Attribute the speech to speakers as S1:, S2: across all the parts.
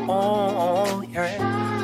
S1: Oh, yeah.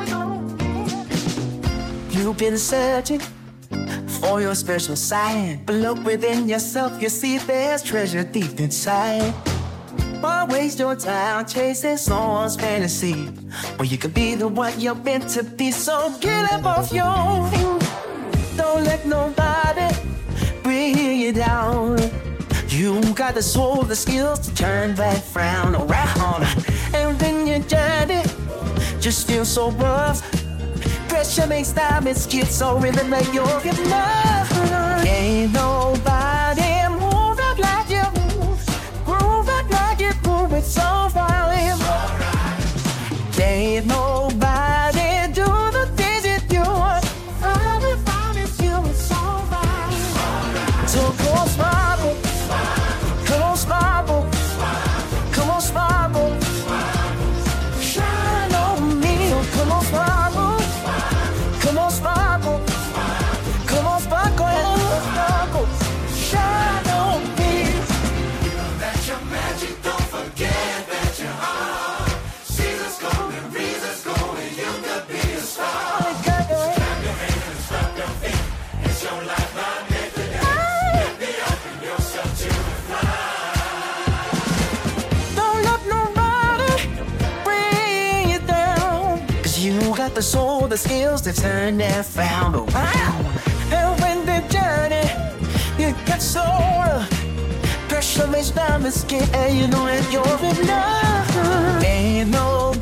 S1: You've been searching for your special side, but look within yourself, you see there's treasure deep inside. Why waste your time chasing someone's fantasy when you could be the one you're meant to be? So get up off your feet. Don't let nobody bring you down. You got the soul, the skills to turn that frown around. And then your journey just feels so rough. Pressure makes diamonds get so rhythm like you're enough. Ain't nobody moving like you move, grooving like you groove it so violent. Ain't nobody do the things you do. All we found is you, it's so violent. So come on, sparkle, come on, sparkle, come on, sparkle, shine on me. So come on, sparkle. Come on, sparkle. Come on, sparkle. Sparkle. Shine on me.
S2: You know that your magic, don't forget that your heart. Seasons come and reasons go, and you could be a star. Clap your hands, clap your feet. It's your life, my nigga. Let me open yourself to the fly.
S1: Don't let nobody bring you down, 'cause you got the soul, the skills to turn that frown around. And when the journey, you get so rough, pressure makes diamonds get, and you know that you're enough. Ain't no